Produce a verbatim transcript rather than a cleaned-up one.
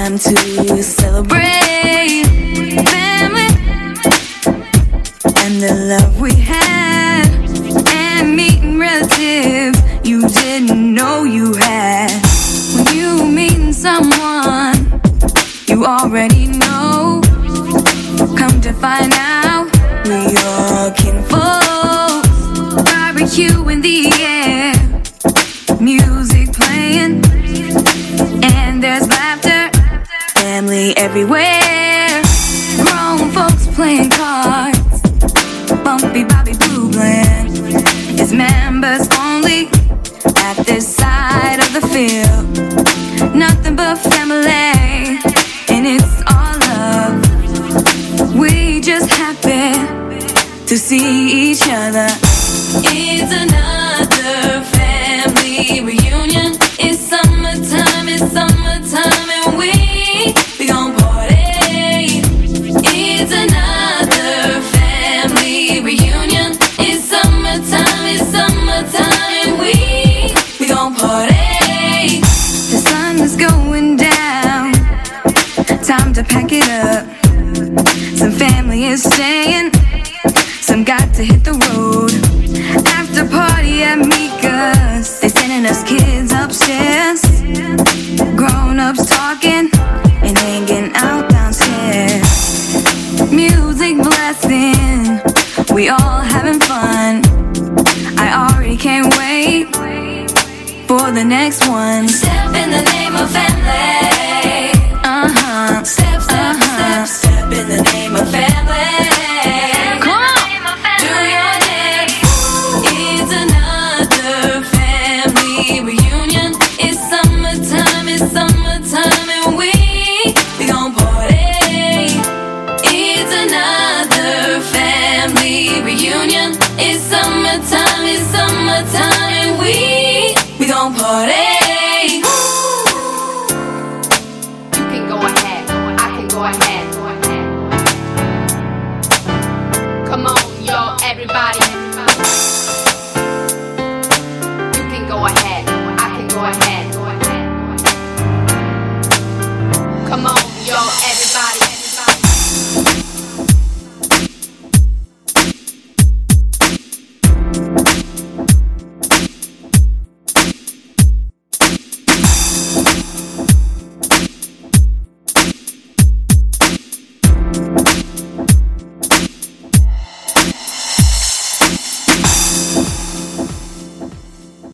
time to celebrate family and the love we had, and meeting relatives you didn't know you had. When you meeting someone you already know, come to find out we all kinfolk. Barbecue in the air, music playing, and there's laughter, family everywhere. Grown folks playing cards, bumpy Bobby Blue Bland. It's members only at this side of the field. Nothing but family, and it's all love. We just happy to see each other. It's another family reunion. It's summertime, it's summertime, and we we gon' party. It's another family reunion. It's summertime, it's summertime, and we we gon' party. The sun is going down, time to pack it up. Some family is staying, some got to hit the road. After party at Mika's, they sending us kids upstairs. Grown-ups talking and hanging out downstairs. Music blasting, we all having fun. I already can't wait for the next one. Step in the name of family. Uh-huh. Step, step, uh-huh. step, step in the name of family. Come on, do your thing. It's another family reunion. It's summertime, it's summertime, and we we gon' party. It's another family reunion. It's summertime, it's summertime, and we we gon' party.